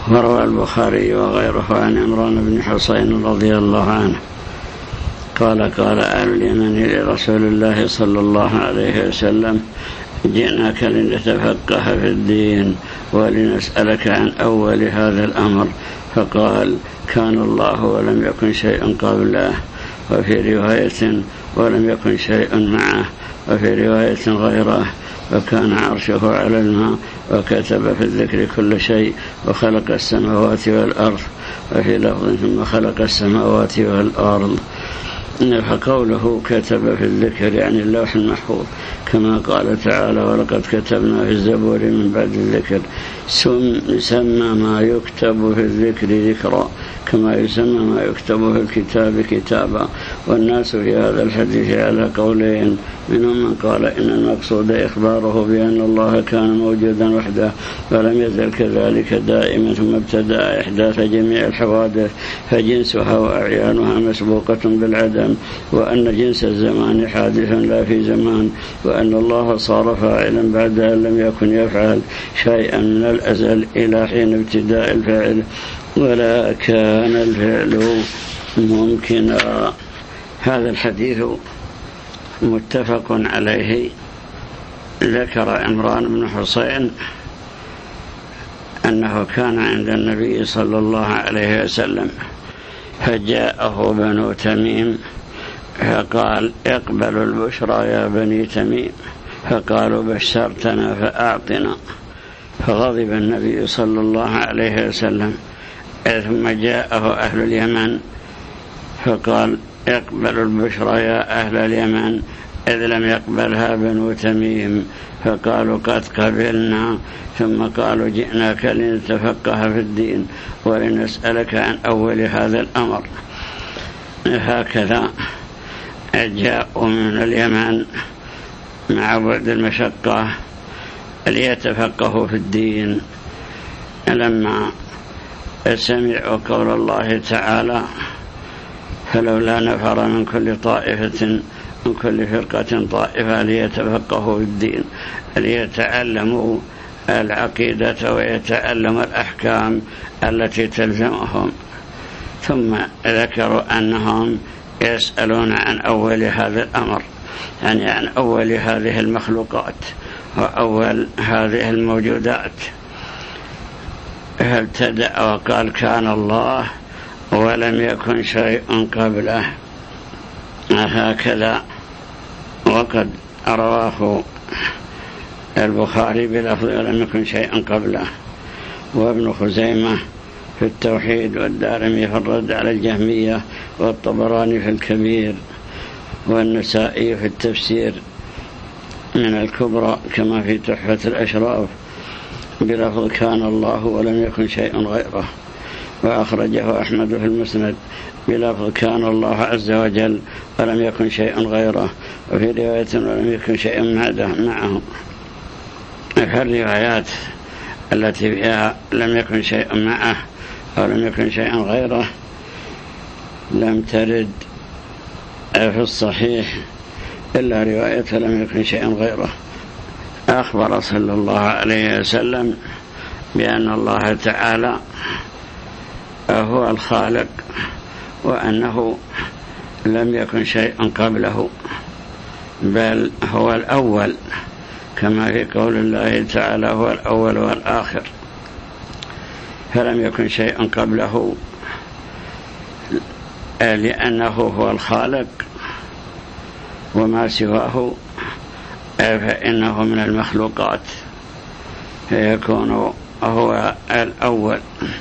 وروى البخاري وغيره عن عمران بن حسين رضي الله عنه قال أهل اليمن لرسول الله صلى الله عليه وسلم: جئناك لنتفقه في الدين ولنسألك عن أول هذا الأمر. فقال: كان الله ولم يكن شيء قبله، وفي رواية: ولم يكن شيء معه، وفي رواية غيره: وكان عرشه على الماء، وكتب في الذكر كل شيء، وخلق السماوات والأرض، وفي لفظ: ثم خلق السماوات والأرض. فقوله كتب في الذكر يعني اللوح المحفوظ، كما قال تعالى: ولقد كتبنا في الزبور من بعد الذكر. يسمى ما يكتب في الذكر ذكرا، كما يسمى ما يكتب في الكتاب كتابا. والناس في هذا الحديث على قولين، منهم من قال إن المقصود إخباره بأن الله كان موجودا وحده ولم يزل كذلك دائما، ثم ابتدأ إحداث جميع الحوادث فجنسها وأعيانها مسبوقة بالعدم، وأن جنس الزمان حادث لا في زمان، وأن الله صار فاعلا بعد أن لم يكن يفعل شيئا من الأزل إلى حين ابتداء الفعل، ولا كان الفعل ممكنا. هذا الحديث متفق عليه. ذكر عمران بن حسين أنه كان عند النبي صلى الله عليه وسلم، فجاءه بنو تميم فقال: اقبلوا البشرى يا بني تميم. فقالوا: بشرتنا فأعطنا. فغضب النبي صلى الله عليه وسلم. ثم جاءه أهل اليمن فقال: اقبلوا البشرى يا أهل اليمن، إذ لم يقبلها بنو تميم. فقالوا: قد قبلنا. ثم قالوا: جئناك لنتفقه في الدين ولنسألك عن أول هذا الأمر. هكذا جاءوا من اليمن مع بعد المشقة ليتفقهوا في الدين. لما سمعوا قول الله تعالى: فلولا نفر من كل طائفة من كل فرقة طائفة ليتفقهوا في الدين، ليتعلموا العقيدة ويتعلموا الأحكام التي تلزمهم. ثم ذكروا أنهم يسألون عن أول هذا الأمر، يعني عن أول هذه المخلوقات وأول هذه الموجودات. فابتدأ وقال: كان الله ولم يكن شيء قبله. هكذا. وقد رواه البخاري بلفظ: ولم يكن شيء قبله، وابن خزيمة في التوحيد، والدارمي في الرد على الجهمية، والطبراني في الكبير، والنسائي في التفسير من الكبرى، كما في تحفة الأشراف بلفظ: كان الله ولم يكن شيء غيره. وأخرجه أحمد في المسند بلفظ: كان الله عز وجل ولم يكن شيء غيره. وفي رواية: ولم يكن شيء معه. فالروايات التي فيها لم يكن شيء معه ولم يكن شيء غيره لم ترد في الصحيح إلا رواية لم يكن شيء غيره. أخبر صلى الله عليه وسلم بأن الله تعالى هو الخالق، وأنه لم يكن شيء قبله، بل هو الأول، كما في قول الله تعالى: هو الأول والآخر. فلم يكن شيء قبله لأنه هو الخالق، وما سواه فإنه من المخلوقات، فيكون هو الأول.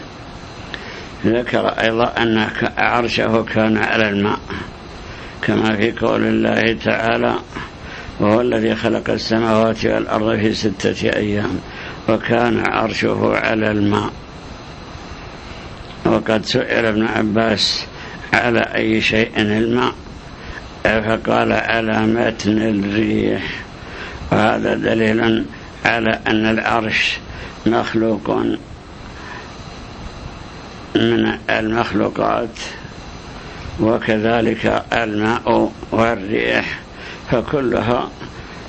ذكر أيضا أن عرشه كان على الماء، كما في قول الله تعالى: وهو الذي خلق السماوات والأرض في 6 أيام وكان عرشه على الماء. وقد سئل ابن عباس: على أي شيء الماء؟ فقال: على متن الريح. وهذا دليل على أن العرش مخلوق من المخلوقات، وكذلك الماء والريح، فكلها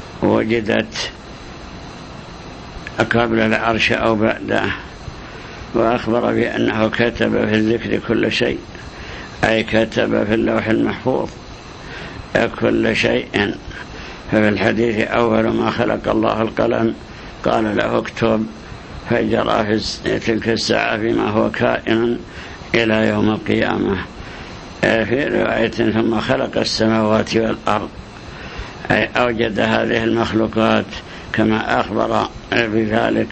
وجدت قبل العرش أو بعده. وأخبر بأنه كتب في الذكر كل شيء، أي كتب في اللوح المحفوظ كل شيء. ففي الحديث أول ما خلق الله القلم قال له اكتب، فجرى في تلك الساعة فيما هو كائن إلى يوم القيامة. في رواية ثم خلق السماوات والأرض، أي أوجد هذه المخلوقات كما أخبر بذلك.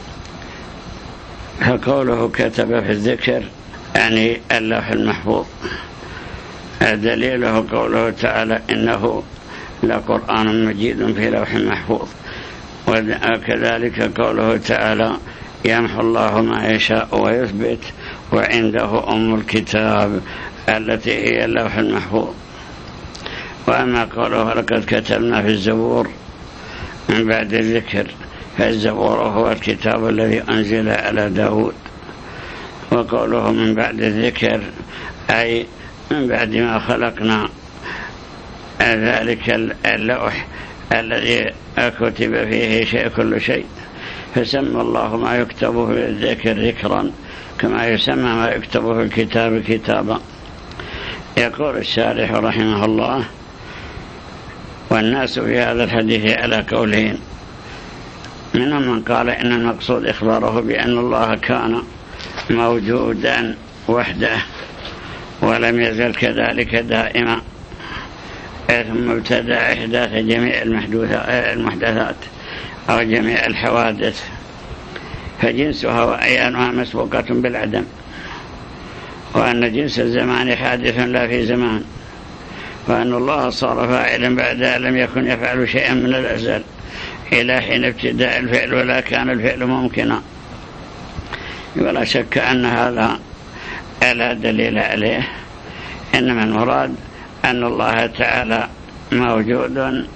فقوله كتب في الذكر يعني اللوح المحفوظ. دليله قوله تعالى إنه لقرآن مجيد في لوح محفوظ. وكذلك قوله تعالى يمحو الله ما يشاء ويثبت وعنده أم الكتاب التي هي اللوح المحفوظ. وأما قوله لقد كتبنا في الزبور من بعد الذكر، فالزبور هو الكتاب الذي أنزل على داود. وقوله من بعد الذكر أي من بعد ما خلقنا ذلك اللوح الذي كتب فيه كل شيء. فسمى الله ما يكتب في الذكر ذكرا كما يسمى ما يكتب في الكتاب كتابا. يقول الشارح رحمه الله: والناس في هذا الحديث على قولين، منهم من قال إن المقصود إخباره بأن الله كان موجودا وحده ولم يزل كذلك دائما، ثم ابتدأ إحداث جميع المحدثات أو جميع الحوادث، فجنسها وأيانها مسبوقة بالعدم، وأن جنس الزمان حادث لا في زمان، وأن الله صار فاعلا بعدها لم يكن يفعل شيئا من الأزل إلى حين ابتداء الفعل ولا كان الفعل ممكنا. ولا شك أن هذا لا دليل عليه، إنما المراد أن الله تعالى موجود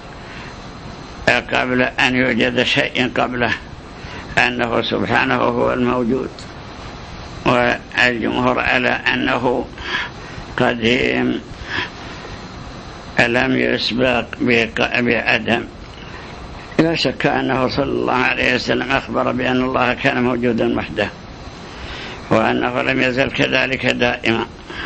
قبل أن يوجد شيء قبله، أنه سبحانه هو الموجود. والجمهور على أنه قديم لم يسبق بعدم. لا شك أنه صلى الله عليه وسلم أخبر بأن الله كان موجودا وحده، وأنه لم يزل كذلك دائما،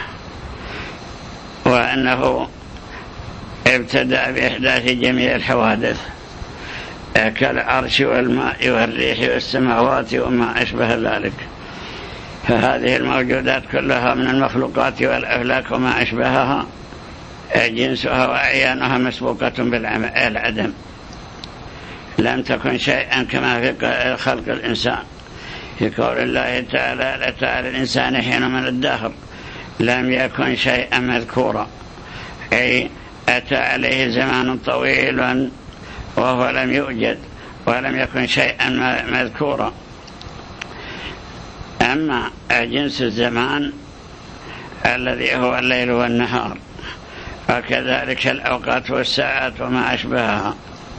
وأنه ابتدأ بإحداث جميع الحوادث كالعرش والماء والريح والسماوات وما أشبه ذلك. فهذه الموجودات كلها من المخلوقات والأفلاك وما أشبهها جنسها وأعيانها مسبوقة بالعدم، لم تكن شيئا كما في خلق الإنسان. في قول الله تعالى: لأتى على الإنسان حين من الدهر لم يكن شيئا مذكورا، أي أتى عليه زمان طويل وهو لم يوجد ولم يكن شيئا مذكورا. أما جنس الزمان الذي هو الليل والنهار، وكذلك الأوقات والساعات وما أشبهها،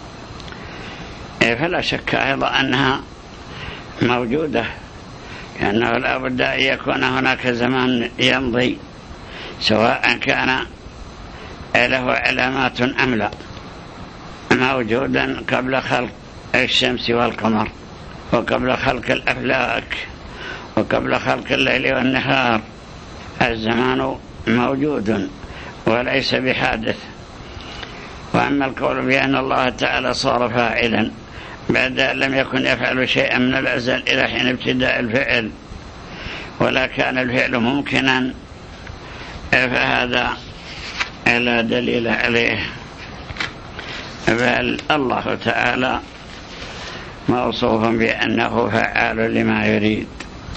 فلا شك أيضا أنها موجودة، لأنه لا بد أن يكون هناك زمان يمضي، سواء كان له علامات أم لا، موجودا قبل خلق الشمس والقمر، وقبل خلق الأفلاك، وقبل خلق الليل والنهار. الزمان موجود وليس بحادث. وأما القول بأن الله تعالى صار فاعلا بعد أن لم يكن يفعل شيئا من الأزل إلى حين ابتداء الفعل ولا كان الفعل ممكنا، فهذا لا دليل عليه، بل الله تعالى موصوف بأنه فعال لما يريد،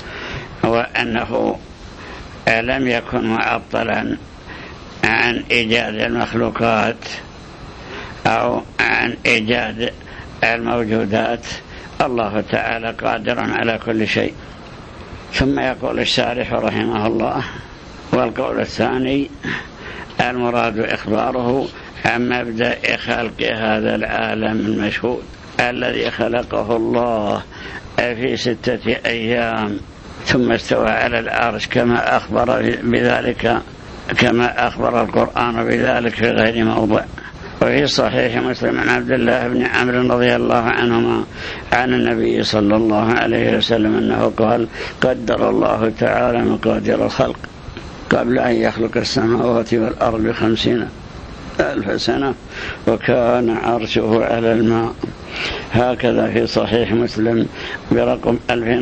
وأنه لم يكن معطلا عن إيجاد المخلوقات أو عن إيجاد الموجودات. الله تعالى قادر على كل شيء. ثم يقول الشارح رحمه الله: والقول الثاني المراد إخباره عن مبدأ خلق هذا العالم المشهود الذي خلقه الله في 6 أيام ثم استوى على العرش، كما أخبر بذلك، كما أخبر القرآن بذلك في غير موضع. وفي صحيح مسلم عن عبد الله بن عمرو رضي الله عنهما عن النبي صلى الله عليه وسلم أنه قال: قدر الله تعالى مقادير الخلق قبل أن يخلق السماوات والأرض 50,000 سنة وكان عرشه على الماء. هكذا في صحيح مسلم برقم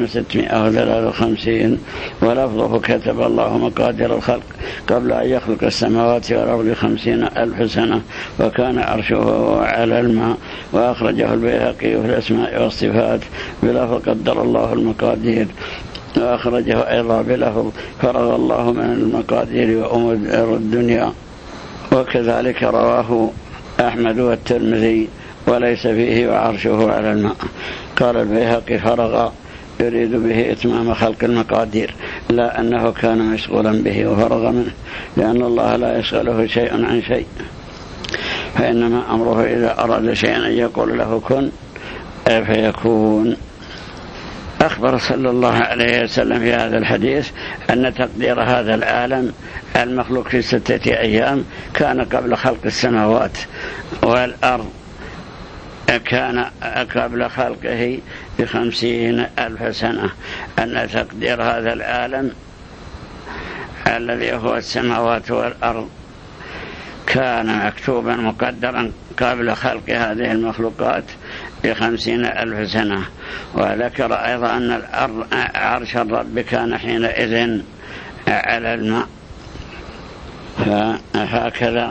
2653 ولفظه: كتب الله مقادير الخلق قبل أن يخلق السماوات والأرض 50,000 سنة وكان عرشه على الماء. وأخرجه البيهقي في الأسماء والصفات بلفظ: قدر الله المقادير. وأخرجه أيضا بلفظ: فرغ الله من المقادير وأمور الدنيا. وكذلك رواه أحمد والترمذي وليس فيه وعرشه على الماء. قال البيهقي: فرغ يريد به إتمام خلق المقادير، لا أنه كان مشغولا به وفرغ منه، لأن الله لا يشغله شيء عن شيء، فإنما أمره إذا أراد شيئا أن يقول له كن فيكون. أخبر صلى الله عليه وسلم في هذا الحديث أن تقدير هذا العالم المخلوق في 6 أيام كان قبل خلق السماوات والأرض، كان قبل خلقه ب50,000 سنة. أن تقدير هذا العالم الذي هو السماوات والأرض كان مكتوبا مقدرا قبل خلق هذه المخلوقات ب50,000 سنة. وذكر أيضا أن عرش الرب كان حينئذ على الماء. فهكذا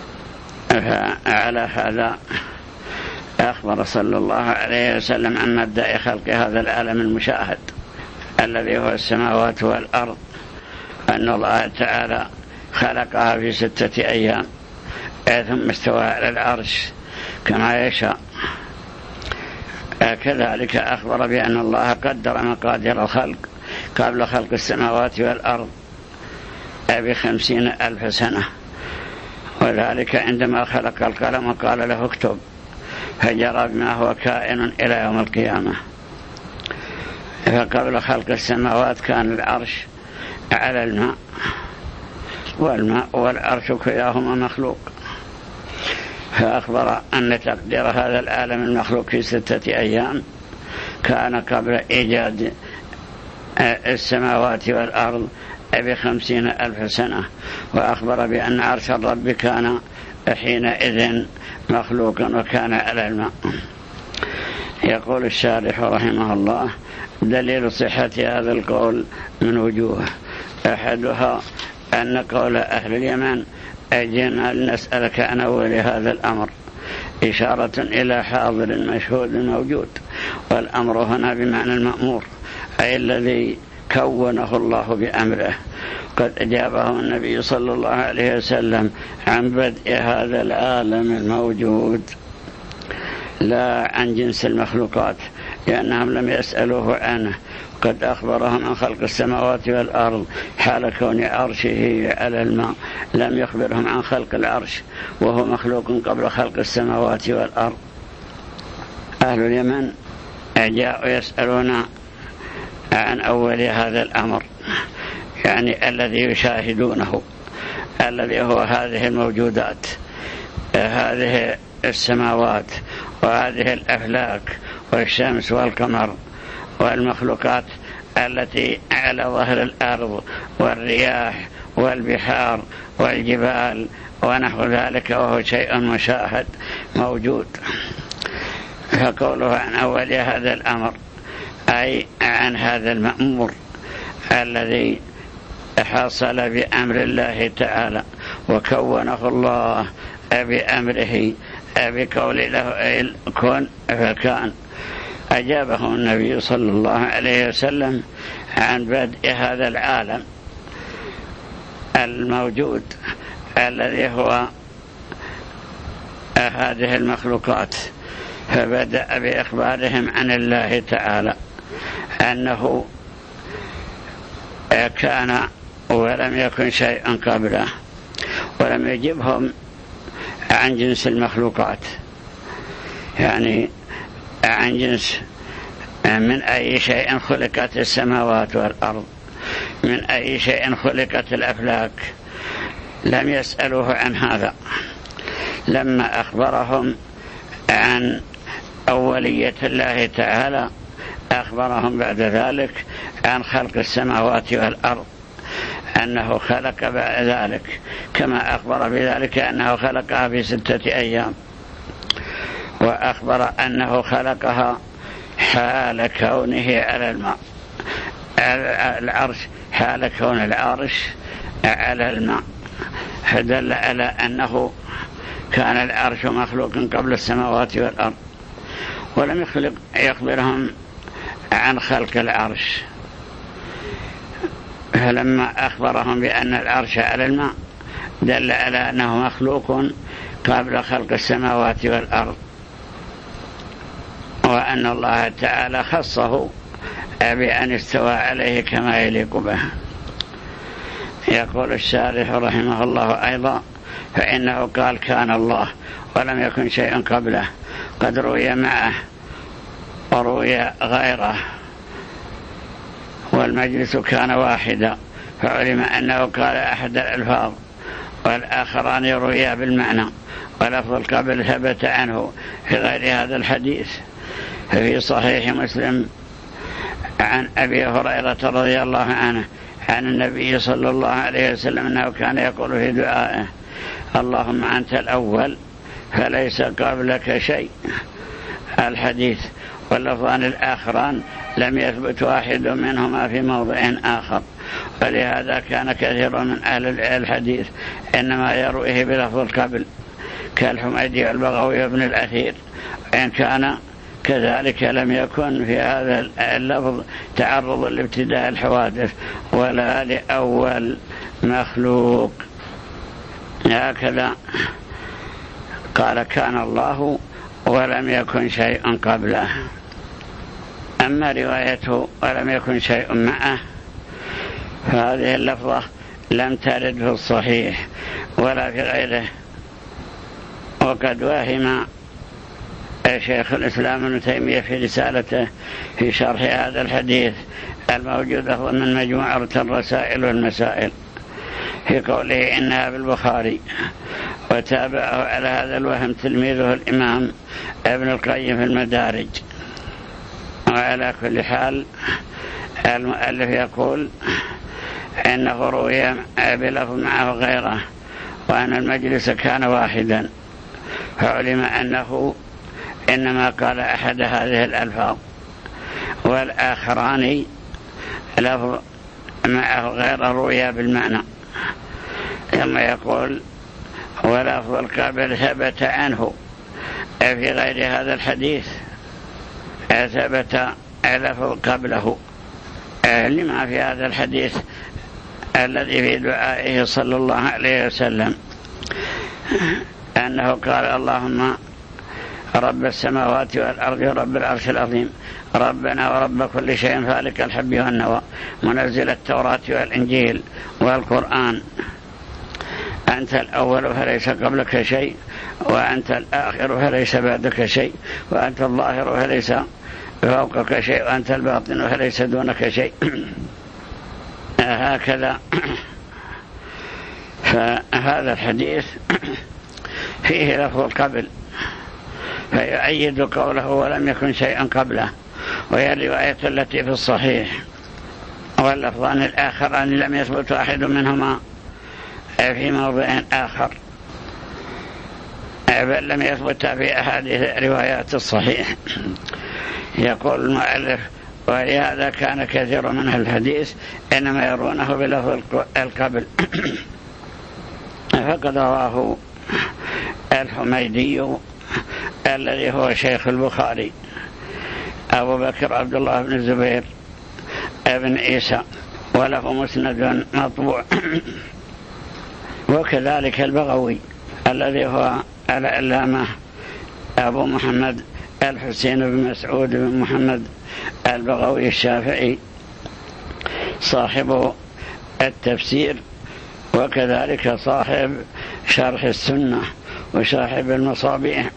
على هذا أخبر صلى الله عليه وسلم عن مبدأ خلق هذا العالم المشاهد الذي هو السماوات والأرض، أن الله تعالى خلقها في 6 أيام ثم استوى على العرش كما يشاء. كذلك أخبر بأن الله قدر مقادير الخلق قبل خلق السماوات والأرض ب50,000 سنة، وذلك عندما خلق القلم وقال له اكتب فجرى بما هو كائن إلى يوم القيامة. فقبل خلق السماوات كان العرش على الماء، والماء والعرش كلاهما مخلوق. فأخبر أن تقدير هذا العالم المخلوق في 6 أيام كان قبل إيجاد السماوات والأرض ب50,000 سنة. وأخبر بأن عرش الرب كان حينئذ مخلوقا وكان على الماء. يقول الشارح رحمه الله: دليل صحة هذا القول من وجوه. أحدها أن قول أهل اليمن: أجينا لنسألك عن أول هذا الأمر، إشارة إلى حاضر مشهود موجود، والأمر هنا بمعنى المأمور، أي الذي كونه الله بأمره. قد أجابه النبي صلى الله عليه وسلم عن بدء هذا العالم الموجود لا عن جنس المخلوقات، لأنهم لم يسألوه عنه. قد أخبرهم عن خلق السماوات والأرض حال كون عرشه على الماء، لم يخبرهم عن خلق العرش وهو مخلوق قبل خلق السماوات والأرض. أهل اليمن جاءوا يسألون عن أول هذا الأمر، يعني الذي يشاهدونه، الذي هو هذه الموجودات، هذه السماوات وهذه الأفلاك والشمس والقمر والمخلوقات التي على ظهر الأرض والرياح والبحار والجبال ونحو ذلك، وهو شيء مشاهد موجود. فقوله عن أول هذا الأمر أي عن هذا المأمور الذي حصل بأمر الله تعالى وكونه الله بأمره بقول له كن فكان. أجابه النبي صلى الله عليه وسلم عن بدء هذا العالم الموجود الذي هو هذه المخلوقات، فبدأ بإخبارهم عن الله تعالى أنه كان ولم يكن شيئا قبله، ولم يجبهم عن جنس المخلوقات، يعني عن جنس من أي شيء خلقت السماوات والأرض، من أي شيء خلقت الأفلاك، لم يسألوه عن هذا، لما أخبرهم عن أولية الله تعالى أخبرهم بعد ذلك عن خلق السماوات والأرض، أنه خلق بعد ذلك كما أخبر بذلك أنه خلقها في 6 أيام، وأخبر أنه خلقها حال كونه على الماء، العرش حال كون العرش على الماء، فدل على أنه كان العرش مخلوق قبل السماوات والأرض، ولم يخبرهم عن خلق العرش. فلما أخبرهم بأن العرش على الماء دل على أنه مخلوق قبل خلق السماوات والأرض، وأن الله تعالى خصه بأن استوى عليه كما يليق به. يقول الشارح رحمه الله أيضا: فإنه قال كان الله ولم يكن شيء قبله، قد روي معه وروي غيره، والمجلس كان واحدا، فعلم أنه قال أحد الألفاظ والآخران يرويا بالمعنى، ولفظ القبل ثبت عنه في غير هذا الحديث. ففي صحيح مسلم عن أبي هريرة رضي الله عنه عن النبي صلى الله عليه وسلم أنه كان يقول في دعائه: اللهم أنت الأول فليس قبلك شيء، الحديث. واللفظان الآخران لم يثبت واحد منهما في موضع آخر، ولهذا كان كثير من أهل الحديث إنما يرويه بلفظ القبل كالحميدي والبغوي وابن الأثير، وإن كان كذلك لم يكن في هذا اللفظ تعرض لابتداء الحوادث ولا لأول مخلوق. هكذا قال كان الله ولم يكن شيء قبله. أما روايته ولم يكن شيء معه فهذه اللفظة لم ترد في الصحيح ولا في غيره، وقد وهم شيخ الإسلام ابن تيمية في رسالته في شرح هذا الحديث الموجودة ضمن مجموعة الرسائل والمسائل في قوله إنها بالبخاري، وتابعه على هذا الوهم تلميذه الإمام ابن القيم في المدارج. وعلى كل حال المؤلف يقول إنه روي بلفظ معه غيره، وأن المجلس كان واحدا، فعلم أنه إنما قال أحد هذه الألفاظ، والآخران لفظ معه غير روي بالمعنى. ثم يقول ولفظ القبل ثبت عنه في غير هذا الحديث، ثبت لفظ قبله لما في هذا الحديث الذي في دعائه صلى الله عليه وسلم أنه قال اللهم رب السماوات والأرض ورب العرش العظيم ربنا ورب كل شيء فالق الحب والنوى منزل التوراة والإنجيل والقرآن أنت الأول فليس قبلك شيء، وأنت الآخر فليس بعدك شيء، وأنت الظاهر فليس فوقك شيء، وأنت الباطن فليس دونك شيء. هكذا. فهذا الحديث فيه لفظ القبل فيؤيد قوله ولم يكن شيئا قبله، وهي الرواية التي في الصحيح. واللفظان الآخران لم يثبت واحد منهما في موضع آخر، بل لم يثبت في أحاديث روايات الصحيح. يقول المؤلف ولهذا كان كثير من الحديث إنما يرونه بلفظ القبل. فقد رواه الحميدي الذي هو شيخ البخاري أبو بكر عبد الله بن الزبير ابن عيسى، وله مسند مطبوع. وكذلك البغوي الذي هو العلامة أبو محمد الحسين بن مسعود بن محمد البغوي الشافعي صاحب التفسير، وكذلك صاحب شرح السنة وصاحب المصابيح،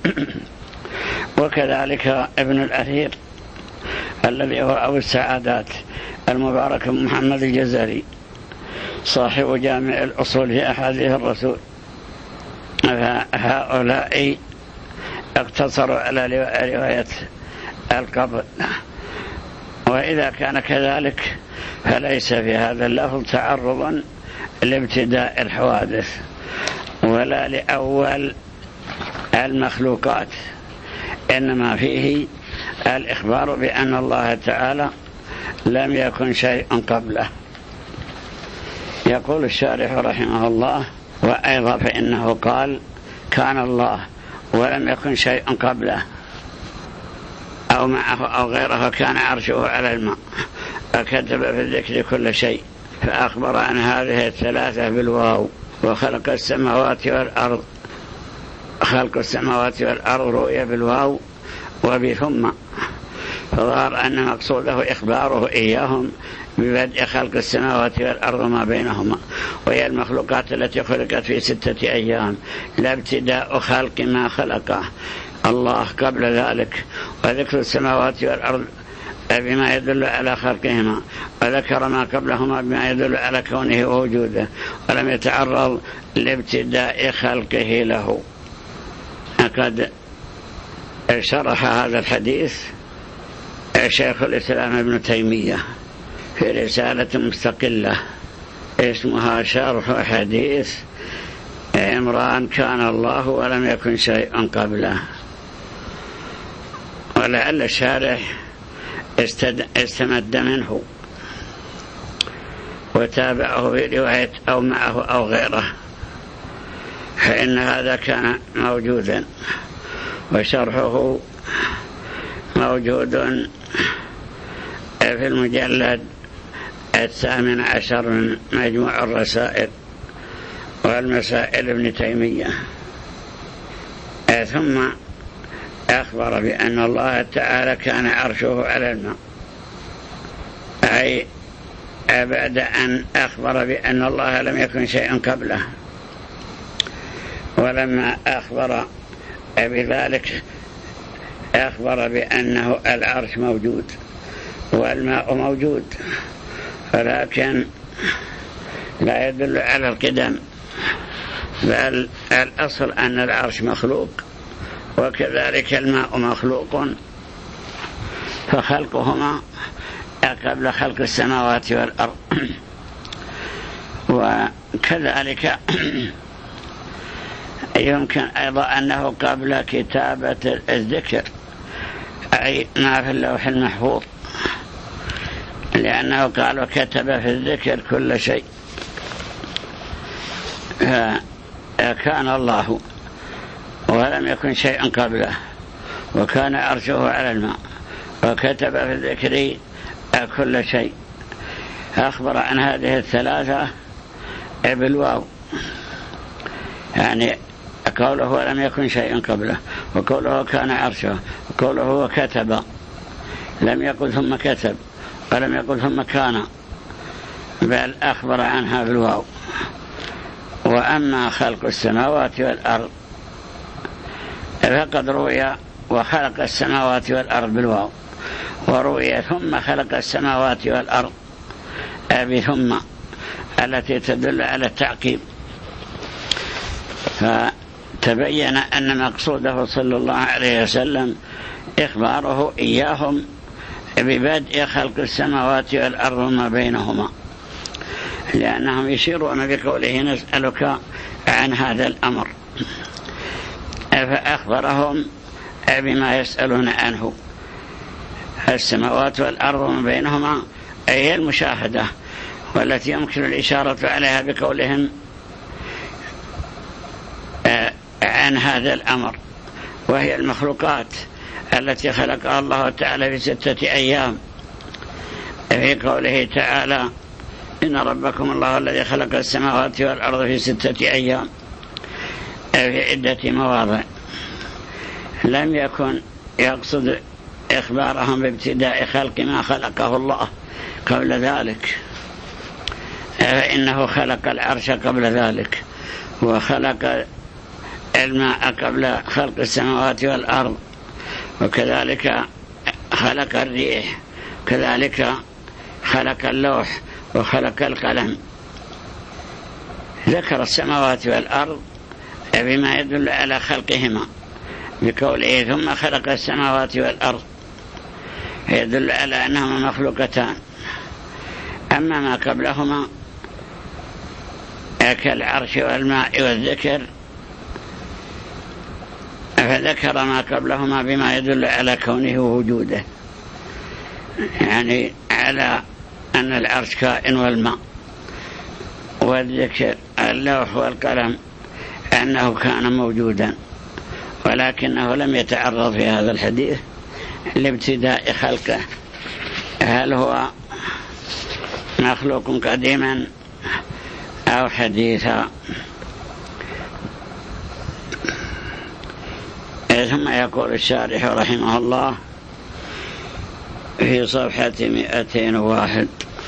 وكذلك ابن الأثير الذي هو أبو السعادات المبارك بن محمد الجزري صاحب جامع الأصول في أحاديث الرسول. فهؤلاء اقتصروا على رواية القبض، وإذا كان كذلك فليس في هذا اللفظ تعرضا لابتداء الحوادث ولا لأول المخلوقات، إنما فيه الإخبار بأن الله تعالى لم يكن شيء قبله. يقول الشارح رحمه الله: وأيضا فإنه قال كان الله ولم يكن شيء قبله أو معه أو غيره، كان عرشه على الماء، وكتب في الذكر كل شيء، فأخبر عن هذه الثلاثة بالواو. وخلق السماوات والأرض، خلق السماوات والأرض رؤيا بالواو وبثم، فظهر أن مقصوده إخباره إياهم ببدء خلق السماوات والأرض ما بينهما، وهي المخلوقات التي خلقت في 6 أيام، لا ابتداء خلق ما خلقه الله قبل ذلك. وذكر السماوات والأرض بما يدل على خلقهما، وذكر ما قبلهما بما يدل على كونه ووجوده، ولم يتعرض لابتداء خلقه له. قد شرح هذا الحديث شيخ الإسلام ابن تيمية في رسالة مستقلة اسمها شرح حديث عمران كان الله ولم يكن شيء قبله. ولعل الشارح استمد منه وتابعه برواية أو معه أو غيره، فإن هذا كان موجودا، وشرحه موجود في المجلد 18 من مجموع الرسائل والمسائل ابن تيمية. ثم أخبر بأن الله تعالى كان عرشه على الماء، أي بعد أن أخبر بأن الله لم يكن شيء قبله. ولما أخبر بذلك أخبر بأنه العرش موجود والماء موجود، ولكن لا يدل على القدم، بل الأصل أن العرش مخلوق وكذلك الماء مخلوق، فخلقهما قبل خلق السماوات والأرض. وكذلك يمكن أيضا أنه قبل كتابة الذكر، أي ما في اللوح المحفوظ، لأنه قال وكتب في الذكر كل شيء. كان الله ولم يكن شيء قبله، وكان عرشه على الماء، وكتب في الذكر كل شيء. أخبر عن هذه الثلاثة بالواو، يعني قوله ولم يكن شيء قبله، وقوله كان عرشه، وقوله وكتب، لم يقل ثم كتب ولم يقل ثم كان، بل أخبر عنها بالواو. وأما خلق السماوات والأرض فقد روي وخلق السماوات والأرض بالواو، وروي ثم خلق السماوات والأرض بثم التي تدل على التعقيب. فتبين أن مقصوده صلى الله عليه وسلم إخباره إياهم ببدء خلق السماوات والأرض ما بينهما، لأنهم يشيرون بقوله نسألك عن هذا الأمر، فأخبرهم بما يسألون عنه. السماوات والأرض ما بينهما هي المشاهدة، والتي يمكن الإشارة عليها بقولهم عن هذا الأمر، وهي المخلوقات التي خلقها الله تعالى في 6 أيام، في قوله تعالى إن ربكم الله الذي خلق السماوات والأرض في 6 أيام، في عدة مواضع. لم يكن يقصد إخبارهم بابتداء خلق ما خلقه الله قبل ذلك، فإنه خلق العرش قبل ذلك، وخلق الماء قبل خلق السماوات والأرض، وكذلك خلق الريح، كذلك خلق اللوح وخلق القلم. ذكر السماوات والأرض بما يدل على خلقهما بقوله ثم خلق السماوات والأرض، يدل على أنهما مخلوقتان. أما ما قبلهما كالعرش والماء والذكر فذكر ما قبلهما بما يدل على كونه ووجوده، يعني على أن العرش كائن والماء، والذكر اللوح والقلم أنه كان موجودا، ولكنه لم يتعرض في هذا الحديث لابتداء خلقه، هل هو مخلوق قديما أو حديثا. ثم يقول الشارح رحمه الله في صفحة 201: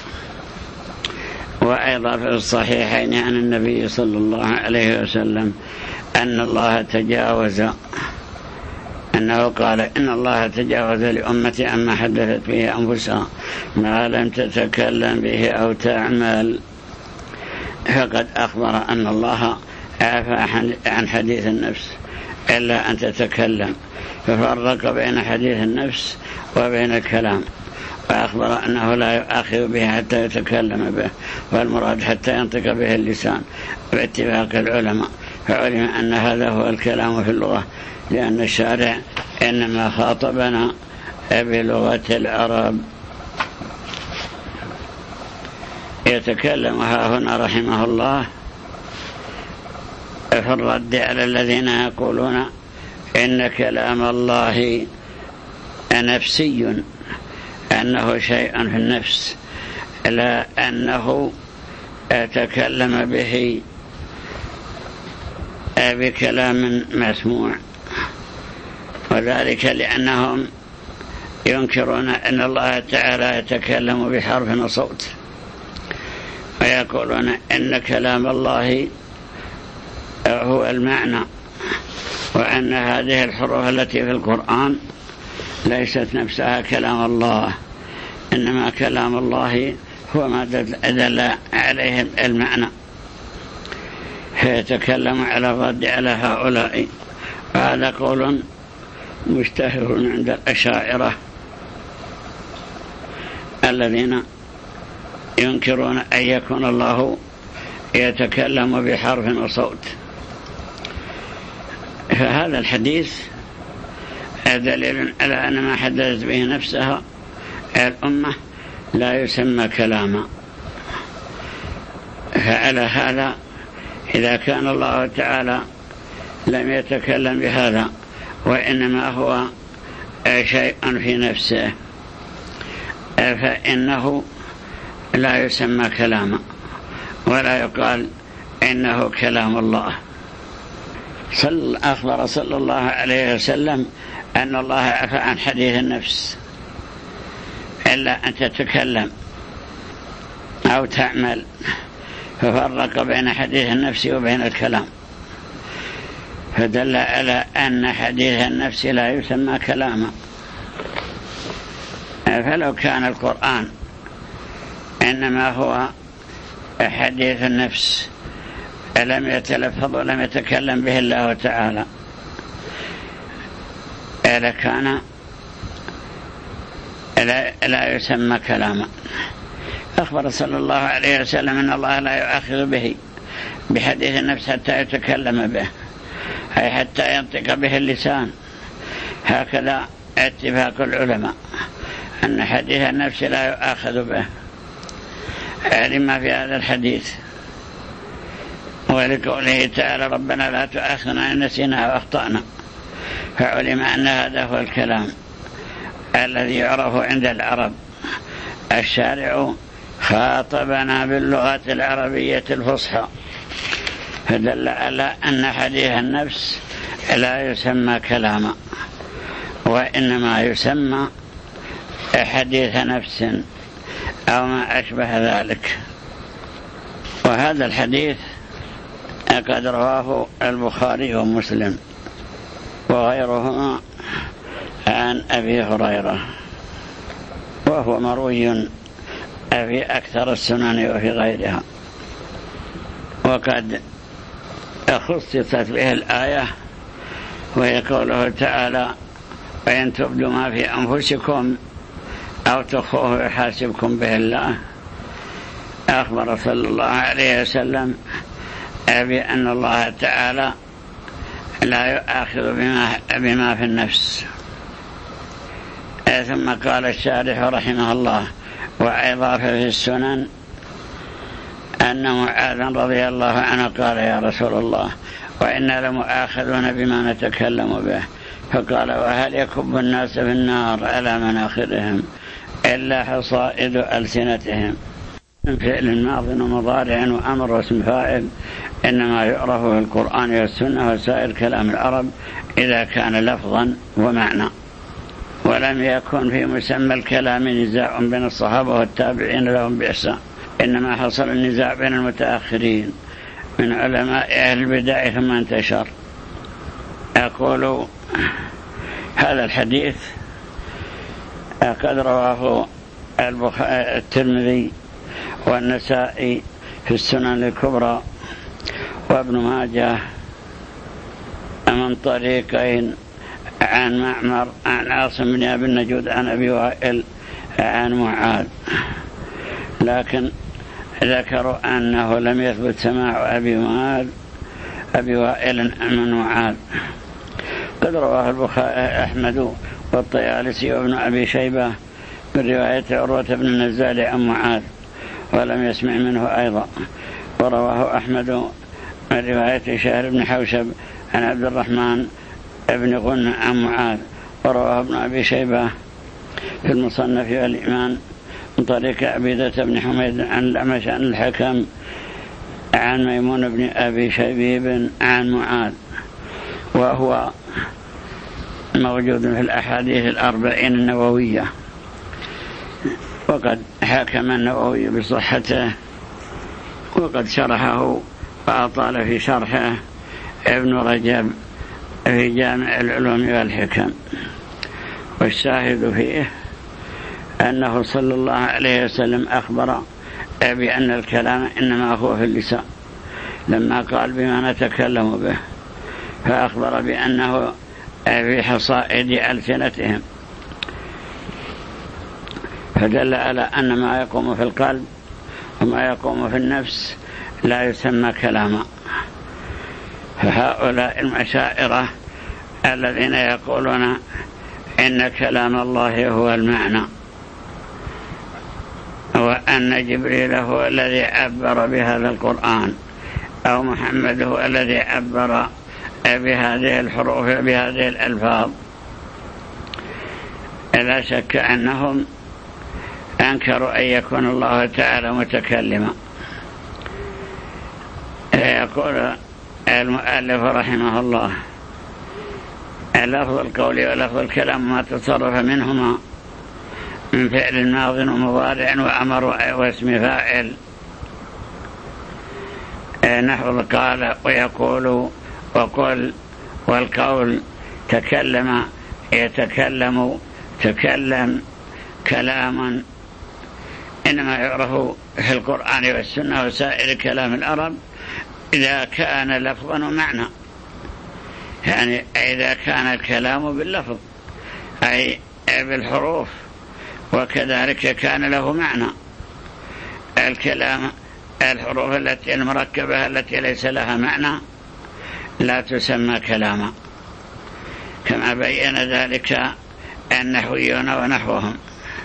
وأيضا في الصحيحين عن النبي صلى الله عليه وسلم أن الله تجاوز، أنه قال إن الله تجاوز لأمتي عما حدثت به أنفسها ما لم تتكلم به أو تعمل. فقد أخبر أن الله عفى عن حديث النفس إلا أن تتكلم، ففرق بين حديث النفس وبين الكلام، وأخبر أنه لا يؤاخذ به حتى يتكلم به، والمراد حتى ينطق به اللسان باتفاق العلماء. فعلم أن هذا هو الكلام في اللغة، لأن الشارع إنما خاطبنا بلغة العرب. يتكلم هنا رحمه الله في الرد على الذين يقولون إن كلام الله نفسي، أنه شيء في النفس، لا أنه تكلم به بكلام مسموع، وذلك لأنهم ينكرون أن الله تعالى يتكلم بحرف وصوت، ويقولون إن كلام الله هو المعنى، وأن هذه الحروف التي في القرآن ليست نفسها كلام الله، إنما كلام الله هو ما دل عليه المعنى. فيتكلم على الرد على هؤلاء، وهذا قول مشتهر عند الأشاعرة الذين ينكرون أن يكون الله يتكلم بحرف وصوت. فهذا الحديث دليل على أن ما حدثت به نفسها الأمة لا يسمى كلاما. فعلى هذا إذا كان الله تعالى لم يتكلم بهذا وإنما هو شيء في نفسه فإنه لا يسمى كلاما، ولا يقال إنه كلام الله. أخبر صلى الله عليه وسلم أن الله عفى عن حديث النفس إلا أن تتكلم أو تعمل، ففرق بين حديث النفس وبين الكلام، فدل على أن حديث النفس لا يسمى كلاما. فلو كان القرآن إنما هو حديث النفس لم يتلفظ ولم يتكلم به الله تعالى لكان لا يسمى كلاما. أخبر صلى الله عليه وسلم أن الله لا يؤاخذ به بحديث النفس حتى يتكلم به، أي حتى ينطق به اللسان. هكذا اتفاق العلماء أن حديث النفس لا يؤاخذ به لما في هذا الحديث، ولقوله تعالى ربنا لا تؤاخذنا إن نسينا أو أخطأنا، فعلم أن هذا هو الكلام الذي يعرف عند العرب. الشارع خاطبنا باللغة العربية الفصحى، فدل على أن حديث النفس لا يسمى كلاما، وإنما يسمى حديث نفس أو ما أشبه ذلك. وهذا الحديث قد رواه البخاري ومسلم وغيرهما عن أبي هريرة، وهو مروي في أكثر السنن وفي غيرها. وقد خصصت به الآية، وهي قوله تعالى: وإن تبدوا ما في أنفسكم أو تخفوه يحاسبكم به الله. أخبر صلى الله عليه وسلم بأن الله تعالى لا يؤاخذ بما في النفس. ثم قال الشارح رحمه الله: وأيضا في السنن أن معاذا رضي الله عنه قال: يا رسول الله، وإنا لمؤاخذون بما نتكلم به. فقال: وهل يكب الناس في النار على مناخرهم إلا حصائد ألسنتهم؟ من فعل ماض ومضارع وأمر واسم فاعل إنما يعرف في القرآن والسنة وسائر كلام العرب إذا كان لفظا ومعنى، ولم يكن في مسمى الكلام نزاع بين الصحابة والتابعين لهم بإحسان، إنما حصل النزاع بين المتأخرين من علماء أهل البدع ثم انتشر. أقول هذا الحديث قد رواه الترمذي والنسائي في السنن الكبرى وابن ماجه من طريقين عن معمر عن عاصم بن أبي النجود عن أبي وائل عن معاذ، لكن ذكروا أنه لم يثبت سماع أبي وائل من معاذ. قد رواه أحمد والطيالسي وابن أبي شيبة من رواية عروة بن النزال عن معاذ ولم يسمع منه أيضا. ورواه أحمد من رواية شهر بن حوشب عن عبد الرحمن بن غنم عن معاذ. ورواه ابن أبي شيبة في المصنف والإيمان من طريق عبيدة بن حميد عن الأعمش عن الحكم عن ميمون بن أبي شبيب عن معاذ، وهو موجود في الأحاديث الأربعين النووية، وقد حكم النووي بصحته وقد شرحه وأطال في شرحه ابن رجب في جامع العلوم والحكم. والشاهد فيه أنه صلى الله عليه وسلم أخبر بأن الكلام إنما هو في اللسان لما قال بما نتكلم به، فأخبر بأنه في حصائد ألسنتهم، فدل على أن ما يقوم في القلب وما يقوم في النفس لا يسمى كلاما. فهؤلاء المشاعرة الذين يقولون إن كلام الله هو المعنى وأن جبريل هو الذي عبر بهذا القرآن أو محمد هو الذي عبر بهذه الحروف بهذه الألفاظ، لا شك أنهم أنكروا أن يكون الله تعالى متكلما. يقول المؤلف رحمه الله: لفظ القول ولفظ الكلام ما تصرف منهما من فعل ماض ومضارع وأمر واسم فاعل، نحو قال ويقول وقل، والقول تكلم يتكلم تكلم كلاما، إنما يعرف في القرآن والسنة وسائر كلام العرب إذا كان لفظا ومعنى، يعني إذا كان الكلام باللفظ أي بالحروف، وكذلك كان له معنى. الكلام الحروف التي المركبة التي ليس لها معنى لا تسمى كلاما، كما بين ذلك النحويون ونحوهم،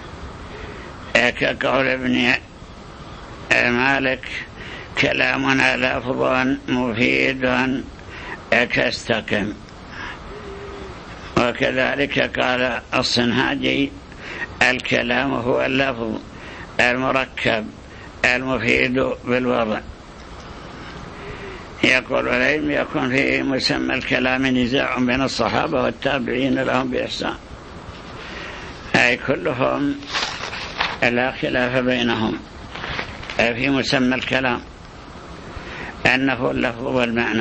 كقول ابن مالك: كلامنا لفظ مفيد كاستقم. وكذلك قال الصنهاجي: الكلام هو اللفظ المركب المفيد بالوضع. يقول: ولم يكن في مسمى الكلام نزاع بين الصحابة والتابعين لهم بإحسان، أي كلهم لا خلاف بينهم في مسمى الكلام أنه اللفظ والمعنى،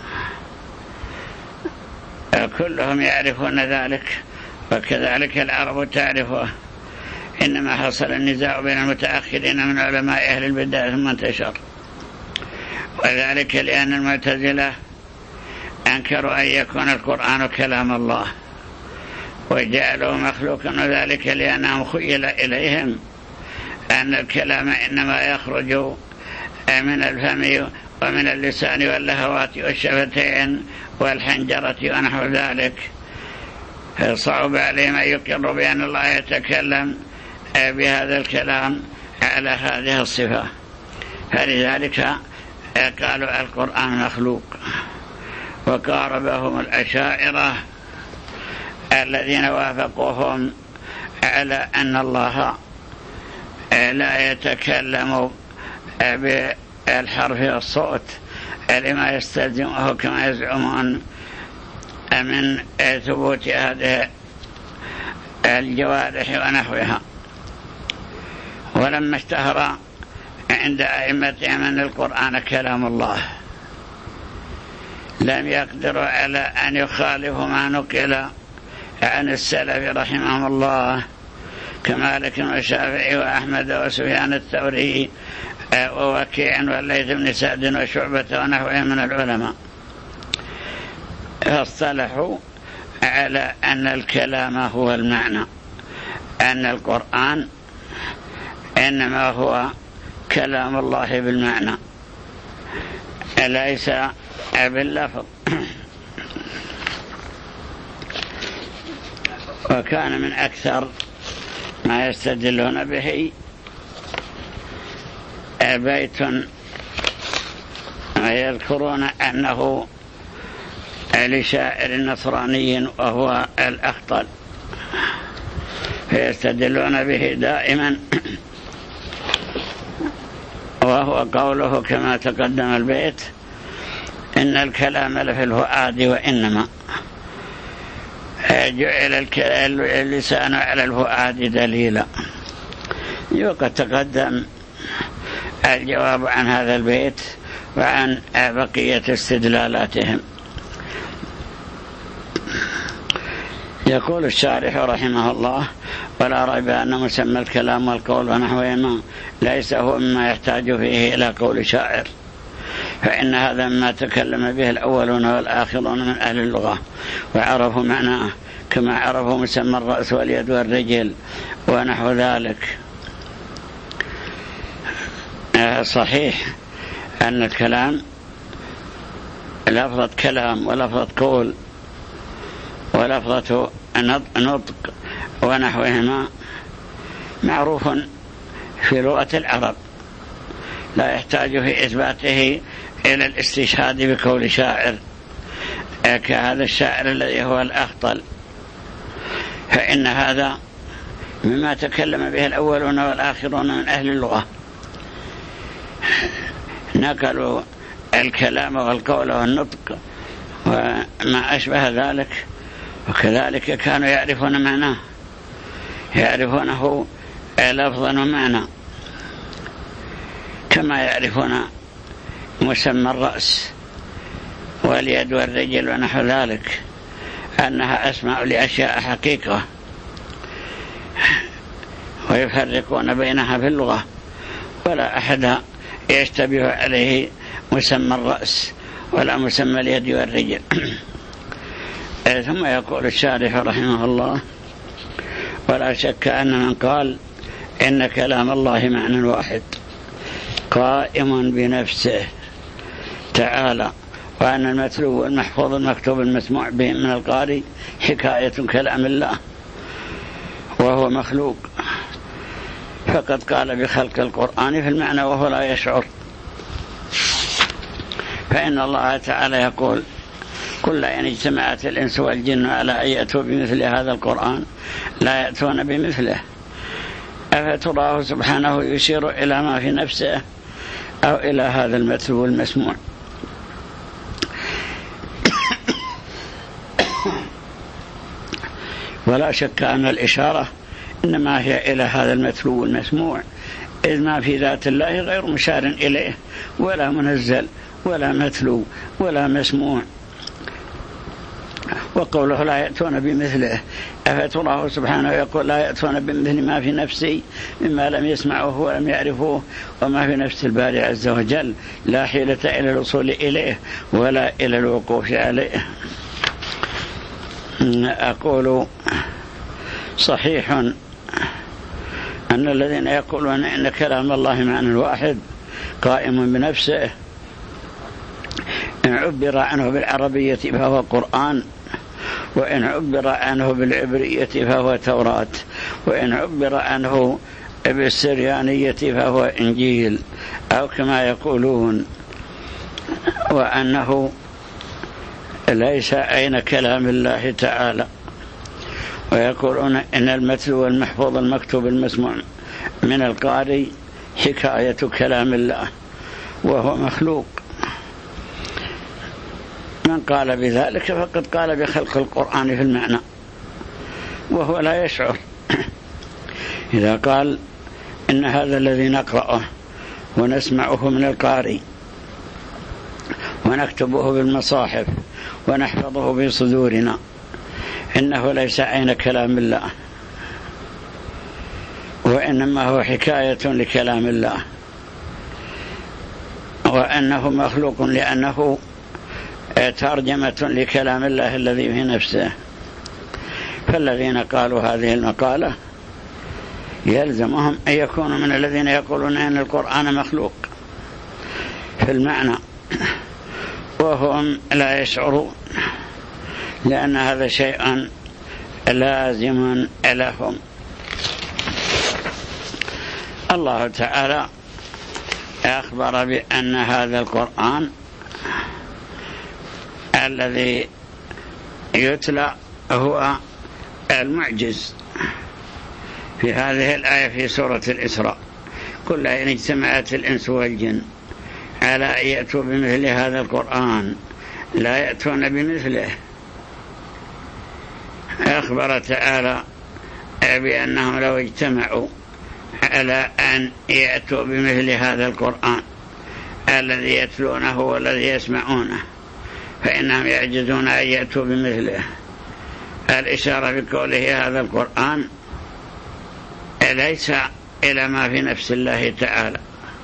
كلهم يعرفون ذلك، وكذلك العرب تعرفه، إنما حصل النزاع بين المتأخرين من علماء أهل البدع ثم انتشر، وذلك لأن المعتزلة أنكروا أن يكون القرآن كلام الله وجعلوا مخلوقا، وذلك لأنهم خيل إليهم أن الكلام إنما يخرج من الفم ومن اللسان واللهوات والشفتين والحنجرة ونحو ذلك، صعب عليهم أن يقروا بأن الله يتكلم بهذا الكلام على هذه الصفة، فلذلك قالوا القرآن مخلوق. وقاربهم الأشاعرة الذين وافقوهم على أن الله لا يتكلم بالحرف والصوت لما يستلزمه كما يزعمون من ثبوت هذه الجوارح ونحوها. ولما اشتهر عند أئمتهم أن القرآن كلام الله لم يقدروا على أن يخالفوا ما نقل عن السلف رحمهم الله كمالك والشافعي وأحمد وسفيان الثوري ووكيع والليث بن سعد وشعبة ونحوهم من العلماء، فاصطلحوا على أن الكلام هو المعنى، أن القرآن إنما هو كلام الله بالمعنى ليس باللفظ. وكان من أكثر ما يستدلون به بيت يذكرون أنه لشاعر نصراني وهو الأخطل، فيستدلون به دائما، وهو قوله كما تقدم البيت: إن الكلام لفي الفؤاد وإنما جعل اللسان على الفؤاد دليلا. وقد تقدم الجواب عن هذا البيت وعن بقية استدلالاتهم. يقول الشارح رحمه الله: ولا ريب أن مسمى الكلام والقول ونحوهما ليس هو مما يحتاج فيه إلى قول شاعر، فإن هذا مما تكلم به الأولون والآخرون من أهل اللغة وعرفوا معناه كما عرفوا مسمى الرأس واليد والرجل ونحو ذلك. صحيح أن الكلام لفظة كلام ولفظة قول ولفظة نطق ونحوهما معروف في لغة العرب، لا يحتاج في إثباته إلى الاستشهاد بقول شاعر كهذا الشاعر الذي هو الأخطل، فإن هذا مما تكلم به الأولون والآخرون من أهل اللغة، نقلوا الكلام والقول والنطق وما أشبه ذلك، وكذلك كانوا يعرفون معناه، يعرفونه لفظا ومعنى، كما يعرفون مسمى الرأس واليد والرجل ونحو ذلك أنها أسماء لأشياء حقيقة، ويفرقون بينها في اللغة، ولا أحد يشتبه عليه مسمى الرأس ولا مسمى اليد والرجل. ثم يقول الشارح رحمه الله: ولا شك أن من قال إن كلام الله معنى واحد قائم بنفسه تعالى، وأن المتلو والمحفوظ المكتوب المسموع به من القارئ حكاية كلام الله وهو مخلوق، فقد قال بخلق القرآن في المعنى وهو لا يشعر. فإن الله تعالى يقول: قل لئن اجتمعت الإنس والجن على أن يأتوا بمثل هذا القرآن لا يأتون بمثله. أفتراه سبحانه يشير إلى ما في نفسه أو إلى هذا المتلو المسموع؟ ولا شك أن الإشارة إنما هي إلى هذا المتلو المسموع، إذ ما في ذات الله غير مشار إليه ولا منزل ولا متلو ولا مسموع. وقوله لا يأتون بمثله، أفتراه سبحانه يقول لا يأتون بمثل ما في نفسي مما لم يسمعوه ولم يعرفوه وما في نفس الباري عز وجل، لا حيلة إلى الوصول إليه ولا إلى الوقوف عليه. أقول صحيح أن الذين يقولون إن كلام الله معنى واحد قائم بنفسه، إن عبر عنه بالعربية فهو قرآن، وإن عبر عنه بالعبرية فهو توراة، وإن عبر عنه بالسريانية فهو إنجيل، أو كما يقولون، وأنه ليس أين كلام الله تعالى، ويقولون إن المتلو والمحفوظ المكتوب المسموع من القارئ حكاية كلام الله وهو مخلوق. من قال بذلك فقد قال بخلق القرآن في المعنى وهو لا يشعر. إذا قال إن هذا الذي نقرأه ونسمعه من القارئ ونكتبه بالمصاحف ونحفظه في صدورنا إنه ليس عين كلام الله، وإنما هو حكاية لكلام الله، وأنه مخلوق لأنه ترجمة لكلام الله الذي في نفسه، فالذين قالوا هذه المقالة يلزمهم أن يكونوا من الذين يقولون أن القرآن مخلوق في المعنى وهم لا يشعرون، لأن هذا شيء لازم لهم. الله تعالى أخبر بأن هذا القرآن الذي يتلى هو المعجز في هذه الآية في سورة الإسراء: قل إن اجتمعت الإنس والجن على أن يأتوا بمثل هذا القرآن لا يأتون بمثله. أخبر تعالى بأنهم لو اجتمعوا على أن يأتوا بمثل هذا القرآن الذي يتلونه والذي يسمعونه فإنهم يعجزون أن يأتوا بمثله. الإشارة بقوله هذا القرآن ليس إلى ما في نفس الله تعالى،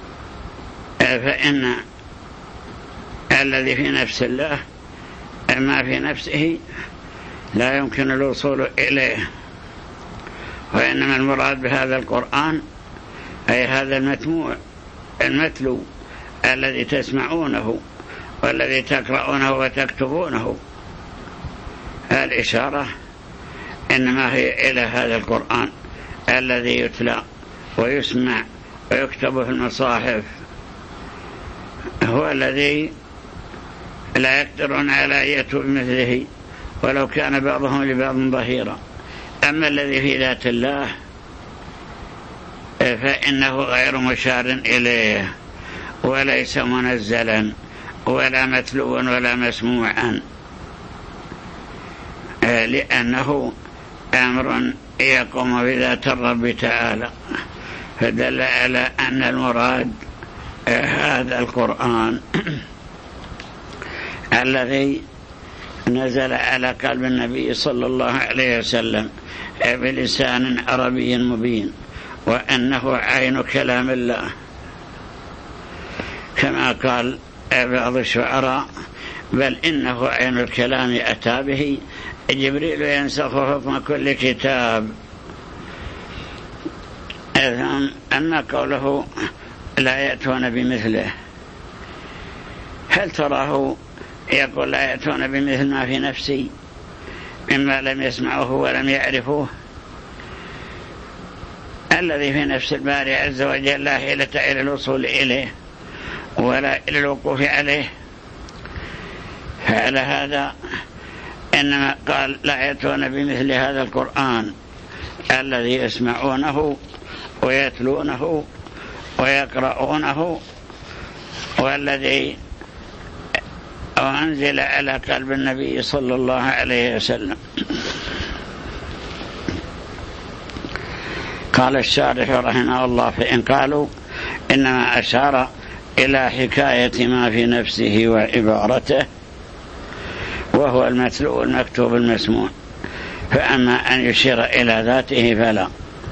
فإن الذي في نفس الله ما في نفسه لا يمكن الوصول إليه، وإنما المراد بهذا القرآن أي هذا المتلو الذي تسمعونه والذي تقرؤونه وتكتبونه. الإشارة إنما هي إلى هذا القرآن الذي يتلى ويسمع ويكتب في المصاحف، هو الذي لا يقدرون على أن يأتوا بمثله ولو كان بعضهم لبعض ظهيرا. أما الذي في ذات الله فإنه غير مشار إليه وليس منزلا ولا متلوا ولا مسموعا، لأنه أمر يقوم بذات الرب تعالى، فدل على أن المراد هذا القرآن الذي نزل على قلب النبي صلى الله عليه وسلم بلسان عربي مبين، وأنه عين كلام الله، كما قال بعض الشعراء: بل إنه عين الكلام أتى به جبريل ينسخ حكم كل كتاب. أما قوله لا يأتون بمثله، هل تراه يقول لا يأتون بمثل ما في نفسي مما لم يسمعوه ولم يعرفوه؟ الذي في نفس الباري عز وجل لا حيلة إلى الوصول إليه ولا إلى الوقوف عليه. فعلى هذا إنما قال لا يأتون بمثل هذا القرآن الذي يسمعونه ويتلونه ويقرؤونه والذي أنزل على قلب النبي صلى الله عليه وسلم. قال الشارح رحمه الله: فإن قالوا إنما أشار إلى حكاية ما في نفسه وعبارته وهو المتلو المكتوب المسموع. فأما أن يشير إلى ذاته فلا،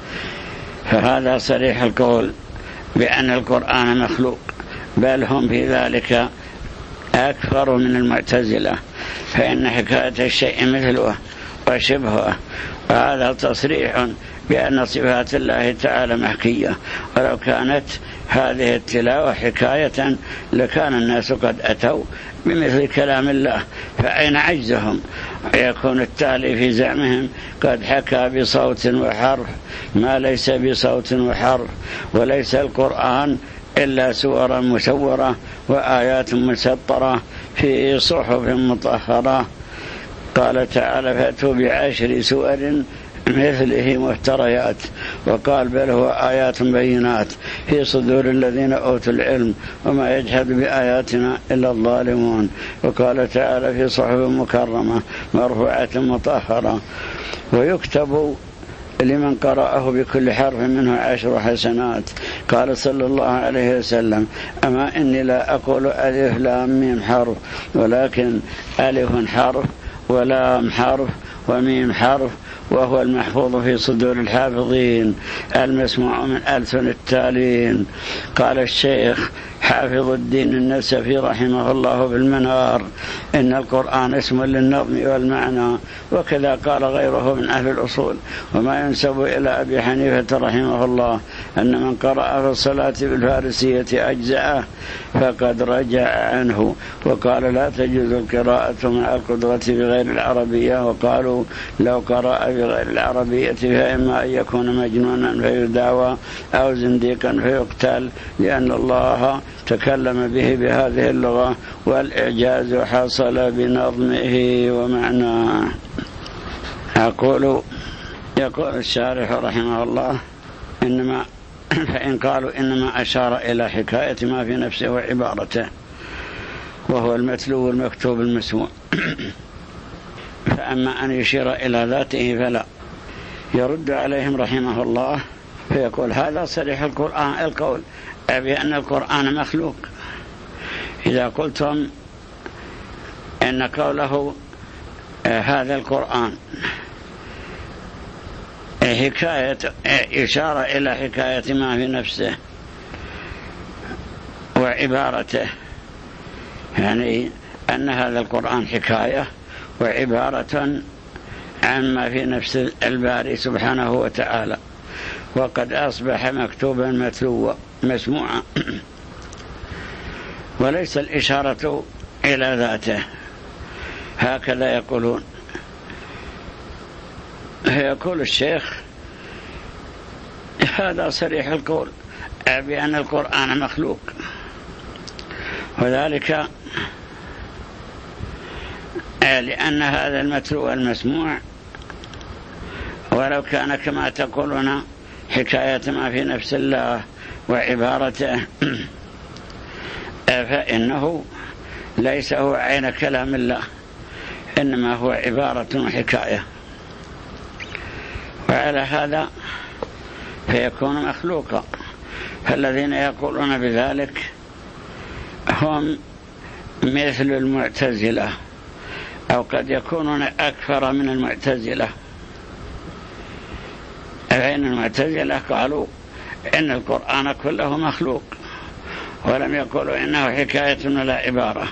فهذا صريح القول بأن القرآن مخلوق، بل هم في ذلك أكثر من المعتزلة، فإن حكاية الشيء مثله وشبهه، وهذا تصريح بأن صفات الله تعالى محكية، ولو كانت هذه التلاوة حكاية لكان الناس قد أتوا بمثل كلام الله، فأين عجزهم؟ يكون التالي في زعمهم قد حكى بصوت وحرف ما ليس بصوت وحرف، وليس القرآن إلا سورة مسورة وآيات مسطرة في صحف مطهرة. قال تعالى: فأتوا ب10 سور مثله مفتريات، وقال: بل هو آيات بينات في صدور الذين أوتوا العلم وما يجحد بآياتنا إلا الظالمون. وقال تعالى: في صحف مكرمة مرفوعة مطهرة، ويكتب لمن قرأه بكل حرف منه 10 حسنات. قال صلى الله عليه وسلم: أما إني لا أقول ألف لام ميم حرف، ولكن ألف حرف ولام حرف وميم حرف، وهو المحفوظ في صدور الحافظين المسموع من ألسن التالين. قال الشيخ حافظ الدين النسفي رحمه الله بالمنار: إن القرآن اسم للنظم والمعنى، وكذا قال غيره من أهل الأصول. وما ينسب إلى أبي حنيفة رحمه الله أن من قرأ في الصلاة بالفارسية أجزأه فقد رجع عنه، وقال: لا تجوز القراءة مع القدرة بغير العربية. وقالوا: لو قرأ بغير العربية فإما أن يكون مجنونا فيداوى أو زنديقا فيقتل، لأن الله تكلم به بهذه اللغة، والإعجاز حصل بنظمه ومعناه. يقول الشارح رحمه الله: فإن قالوا إنما أشار إلى حكاية ما في نفسه وعبارته، وهو المتلو المكتوب المسموع، فأما أن يشير إلى ذاته فلا. يرد عليهم رحمه الله فيقول: هذا صريح القول بأن القرآن مخلوق. إذا قلتم إن قوله هذا القرآن حكاية إشارة إلى حكاية ما في نفسه وعبارته، يعني أن هذا القرآن حكاية وعبارة عما في نفس الباري سبحانه وتعالى، وقد أصبح مكتوبا متلوا مسموعا، وليس الإشارة إلى ذاته، هكذا يقولون. يقول الشيخ: هذا صريح القول بأن القرآن مخلوق، وذلك لأن هذا المتلو المسموع ولو كان كما تقولون حكاية ما في نفس الله وعبارته، فإنه ليس هو عين كلام الله، إنما هو عبارة وحكاية، وعلى هذا فيكون مخلوقا. فالذين يقولون بذلك هم مثل المعتزلة، أو قد يكونون أكثر من المعتزلة. فإن المعتزلة قالوا إن القرآن كله مخلوق، ولم يقولوا إنه حكاية ولا عبارة.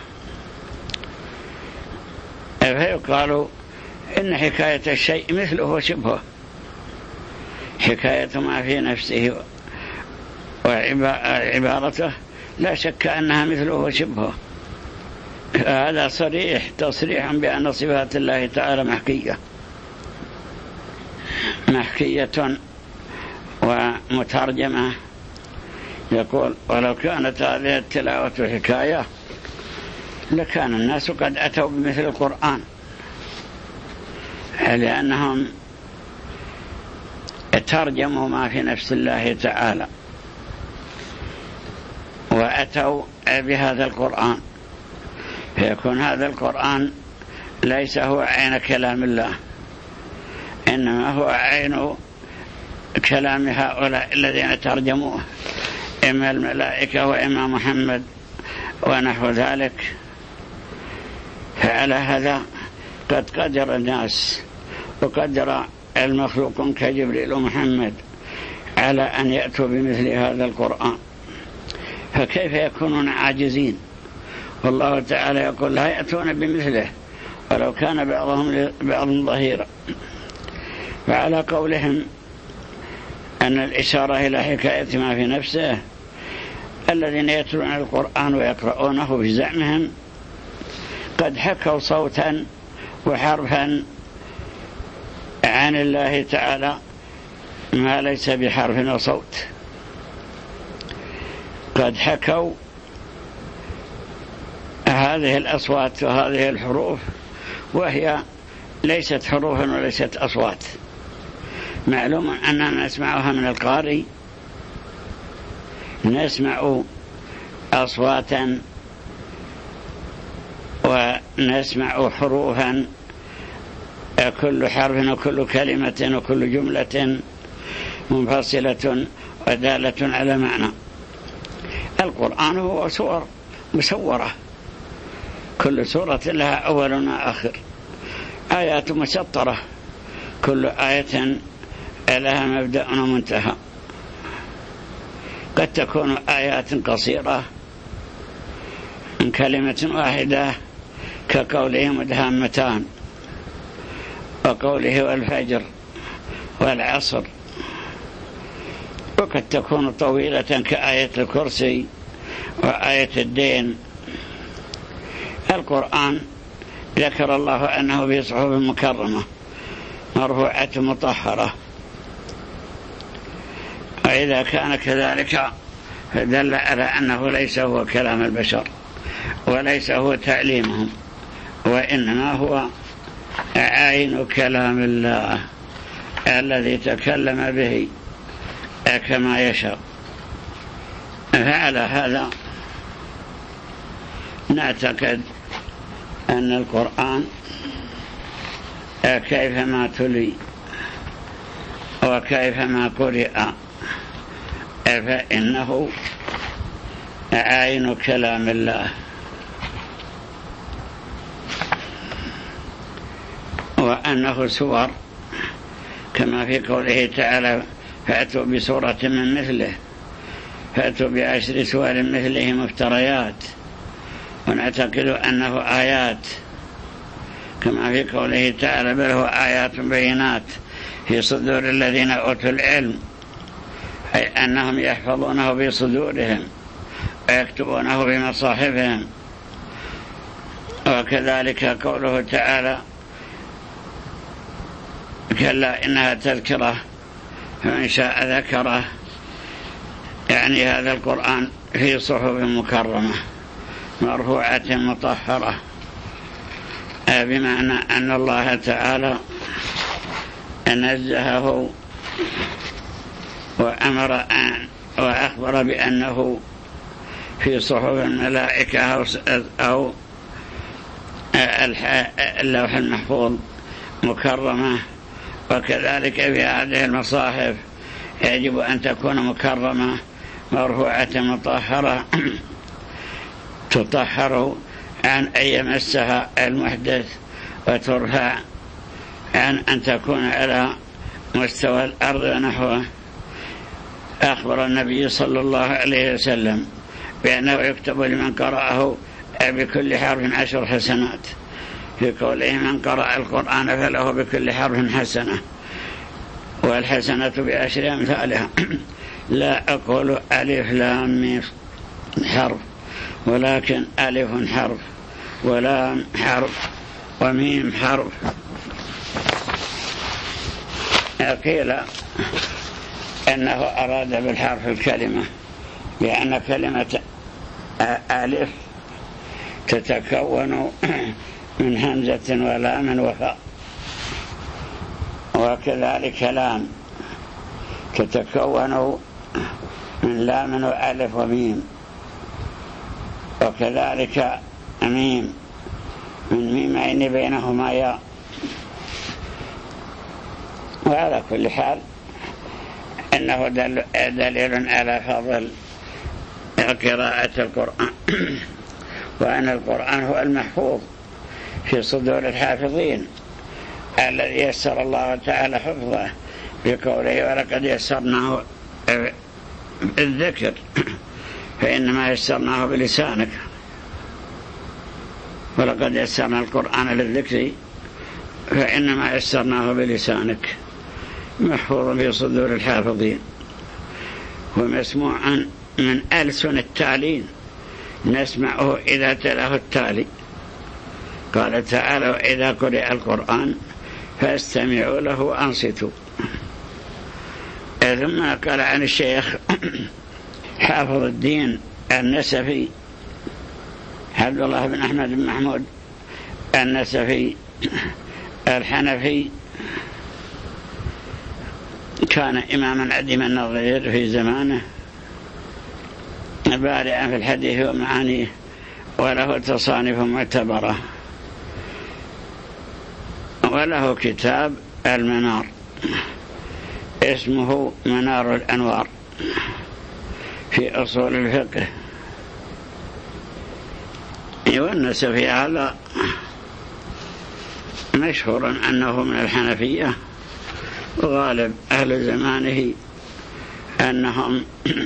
فيقالوا إن حكاية الشيء مثله وشبهه، حكاية ما في نفسه وعبارته لا شك أنها مثله وشبهه. هذا تصريح بأن صفات الله تعالى محكية ومترجمة. يقول: ولو كانت هذه التلاوة حكاية لكان الناس قد أتوا بمثل القرآن، لأنهم ترجموا ما في نفس الله تعالى وأتوا بهذا القرآن، فيكون هذا القرآن ليس هو عين كلام الله، إنما هو عين كلام هؤلاء الذين ترجموه، إما الملائكة وإما محمد ونحو ذلك. فعلى هذا قد قدر الناس وقدر المخلوقون كجبريل ومحمد على أن يأتوا بمثل هذا القرآن، فكيف يكونون عاجزين؟ والله تعالى يقول لا يأتون بمثله ولو كان بعضهم بعض ظهيرا. فعلى قولهم أن الإشارة إلى حكاية ما في نفسه، الذين يتلون القرآن ويقرؤونه بزعمهم قد حكوا صوتا وحرفا عن الله تعالى ما ليس بحرف وصوت. قد حكوا هذه الأصوات وهذه الحروف وهي ليست حروفا وليست أصوات. معلوم أننا نسمعها من القارئ، نسمع أصواتا ونسمع حروفا، كل حرف وكل كلمة وكل جملة منفصلة ودالة على معنى. القرآن هو سور مسورة، كل سورة لها أول وآخر، آيات مسطرة، كل آية لها مبدأ ومنتهى. قد تكون آيات قصيرة من كلمة واحدة كقوله مدهامتان، وقوله والفجر والعصر، وقد تكون طويلة كآية الكرسي وآية الدين. القرآن ذكر الله أنه في صحف مكرمة مرفوعة مطهرة، وإذا كان كذلك فدل على أنه ليس هو كلام البشر وليس هو تعليمهم، وإنما هو عين كلام الله الذي تكلم به كما يشاء. فعلى هذا نعتقد أن القرآن كيفما تلي وكيفما قرئ فإنه عين كلام الله، وأنه سور كما في قوله تعالى فأتوا بسورة من مثله، فأتوا ب10 سور مثله مفتريات. ونعتقد أنه آيات كما في قوله تعالى بل هو آيات بينات في صدور الذين أوتوا العلم، أي أنهم يحفظونه بصدورهم ويكتبونه بمصاحفهم. وكذلك قوله تعالى كلا إنها تذكرة فمن شاء ذكره، يعني هذا القرآن في صحف مكرمة مرفوعة مطهرة، بمعنى أن الله تعالى نزهه وأمر وأخبر بأنه في صحف الملائكة أو اللوح المحفوظ مكرمة. وكذلك في هذه المصاحف يجب أن تكون مكرمة مرفوعة مطهرة تطهر عن أن يمسها المحدث، وترفع عن أن تكون على مستوى الأرض ونحوه. أخبر النبي صلى الله عليه وسلم بأنه يكتب لمن قرأه بكل حرف 10 حسنات، في قوله من قرأ القرآن فله بكل حرف حسنة، والحسنة ب10 أمثالها. لا أقول ألف لام ميم حرف، ولكن ألف حرف ولام حرف وميم حرف. قيل أنه أراد بالحرف الكلمة، لأن كلمة ألف تتكون من همزة ولام وفاء، وكذلك لام تتكون من لام وألف وميم، وكذلك ميم من ميمين بينهما ياء. وعلى كل حال إنه دليل على فضل قراءة القرآن، وأن القرآن هو المحفوظ في صدور الحافظين الذي يسر الله تعالى حفظه بقوله ولقد يسرناه الذكر فإنما يسرناه بلسانك، ولقد يسرنا القرآن للذكر فإنما يسرناه بلسانك، محفوظ في صدور الحافظين ومسموعا من ألسن التالين، نسمعه إذا تلاه التالي. قال تعالى وإذا قرئ القرآن فاستمعوا له وأنصتوا. ثم قال عن الشيخ حافظ الدين النسفي عبد الله بن أحمد بن محمود النسفي الحنفي، كان إماما عديم النظير في زمانه، بارعا في الحديث ومعانيه، وله تصانيف معتبرة، وله كتاب المنار اسمه منار الأنوار في أصول الفقه. والنسفي هذا مشهور أنه من الحنفية، وغالب أهل زمانه أنهم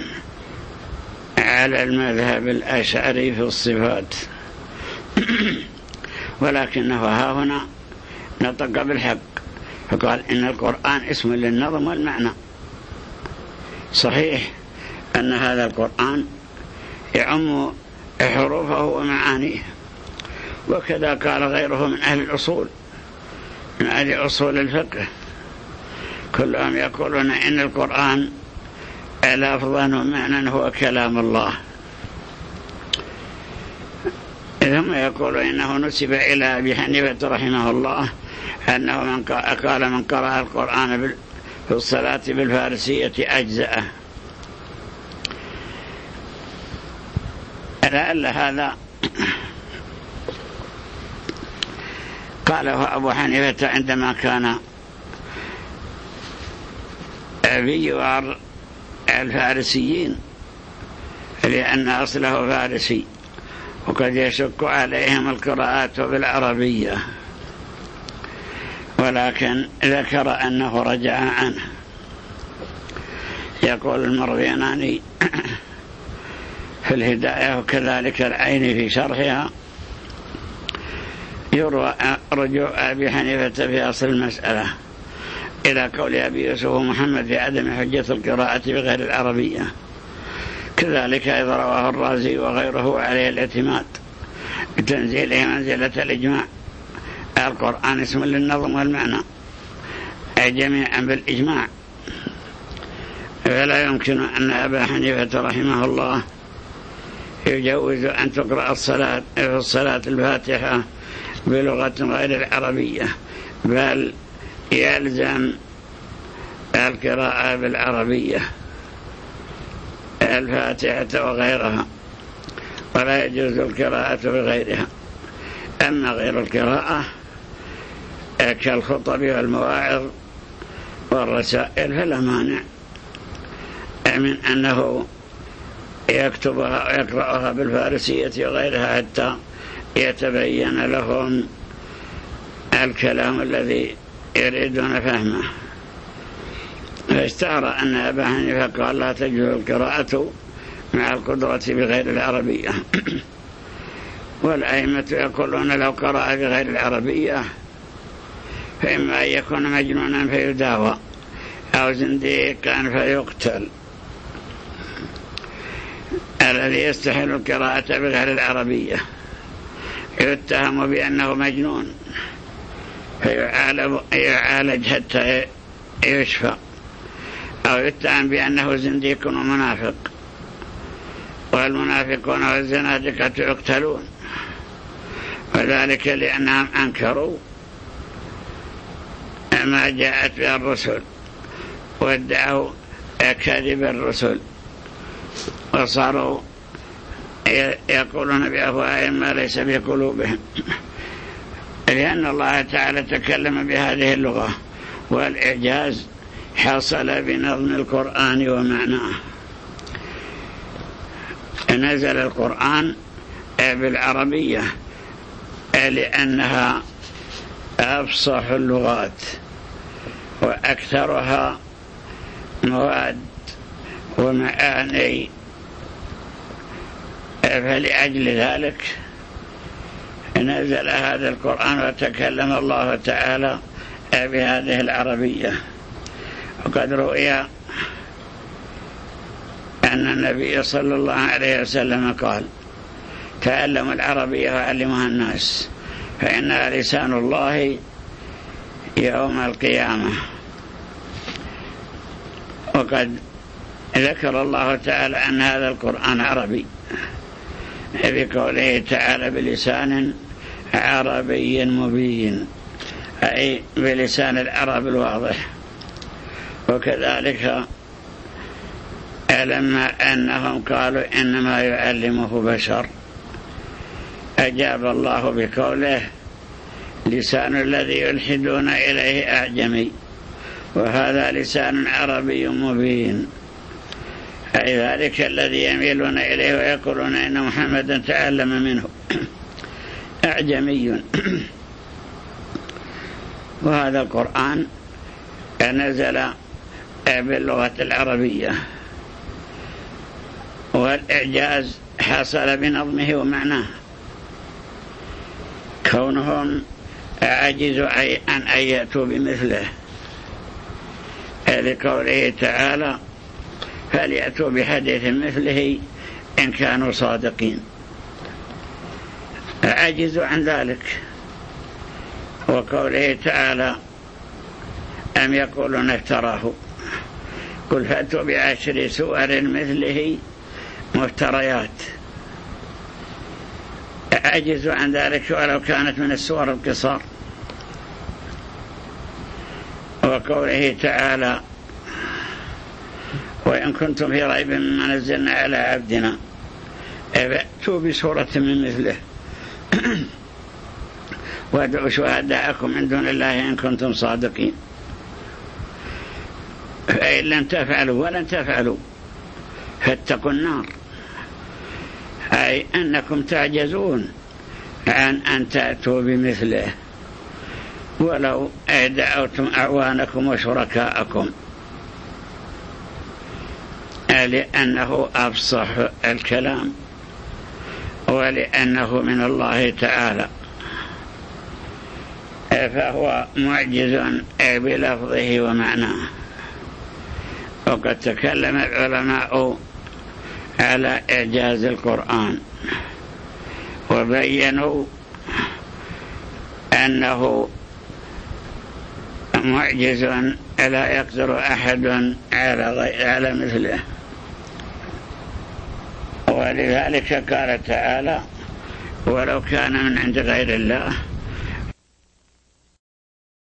على المذهب الأشعري في الصفات، ولكنه ها هنا نطق بالحق فقال إن القرآن اسم للنظم والمعنى. صحيح أن هذا القرآن يعم حروفه ومعانيه، وكذا قال غيره من أهل الأصول، من أهل أصول الفقه، كلهم يقولون إن القرآن لفظا ومعنى هو كلام الله. ثم يقول إنه نسب إلى أبي حنيفة رحمه الله أنه قال من قرأ القرآن في الصلاة بالفارسية أجزأه. لعل هذا قاله أبو حنيفة عندما كان بجوار الفارسيين، لأن أصله فارسي، وقد يشك عليهم القراءات بالعربية، ولكن ذكر أنه رجع عنه. يقول المروياني في الهداية وكذلك العين في شرحها يروى رجوع أبي حنيفة في أصل المسألة إلى قول أبي يوسف ومحمد في عدم حجة القراءة بغير العربية. كذلك إذا رواه الرازي وغيره عليه الاعتماد بتنزيله منزلة الإجماع. القرآن اسم للنظم والمعنى جميعا بالإجماع، فلا يمكن أن أبا حنيفة رحمه الله يجوز أن تقرأ الصلاة الفاتحة بلغة غير العربية، بل يلزم القراءة بالعربية الفاتحة وغيرها، ولا يجوز القراءة بغيرها. أما غير القراءة كالخطب والمواعظ والرسائل فلا مانع من أنه يكتبها ويقرأها بالفارسية وغيرها حتى يتبين لهم الكلام الذي يريدون فهمه. فاشتهر أن أبا حنيفة قال لا تجوز القراءة مع القدرة بغير العربية. والأئمة يقولون لو قرأ بغير العربية فإما أن يكون مجنونا فيداوى أو زنديقا فيقتل. الذي يستحيل القراءة بغير العربية يتهم بأنه مجنون فيعالج حتى يشفى، أو يتهم بأنه زنديق ومنافق، والمنافقون والزنادقة يقتلون، وذلك لأنهم أنكروا ما جاءت به الرسل وادعوا كذب الرسل، وصاروا يقولون بأفواههم ما ليس في قلوبهم، لأن الله تعالى تكلم بهذه اللغة، والإعجاز حصل بنظم القرآن ومعناه. نزل القرآن بالعربية لأنها أفصح اللغات وأكثرها مواد ومعاني، فلأجل ذلك نزل هذا القرآن وتكلم الله تعالى بهذه العربية. وقد رؤي أن النبي صلى الله عليه وسلم قال: تعلموا العربية وعلموها الناس فإنها لسان الله يوم القيامة. وقد ذكر الله تعالى أن هذا القرآن عربي بقوله تعالى: بلسان عربي مبين، أي بلسان العرب الواضح. وكذلك لما أنهم قالوا إنما يعلمه بشر، أجاب الله بقوله: لسان الذي يلحدون إليه أعجمي وهذا لسان عربي مبين، أي ذلك الذي يميلون إليه ويقولون إن محمدا تعلم منه أعجمي. وهذا القرآن نزل باللغة العربية، والإعجاز حصل بنظمه ومعناه، كونهم عجزوا عن أن يأتوا بمثله، لقوله تعالى: فليأتوا بحديث مثله إن كانوا صادقين. عجزوا عن ذلك. وقوله تعالى: أم يقولون افتراه قل فأتوا بعشر سور مثله مفتريات. عجزوا عن ذلك ولو كانت من السور القصار. وقوله تعالى: وإن كنتم في ريب مما نزلنا على عبدنا فأتوا بسورة من مثله وادعوا شهداءكم من دون الله إن كنتم صادقين. فإن لم تفعلوا ولن تفعلوا فاتقوا النار، أي أنكم تعجزون عن أن تأتوا بمثله ولو دعوتم أعوانكم وشركاءكم، لأنه أفصح الكلام ولأنه من الله تعالى، فهو معجز بلفظه ومعناه. وقد تكلم العلماء على إعجاز القرآن وبينوا أنه معجز لا يقدر أحد على مثله. ولذلك قال تعالى: ولو كان من عند غير الله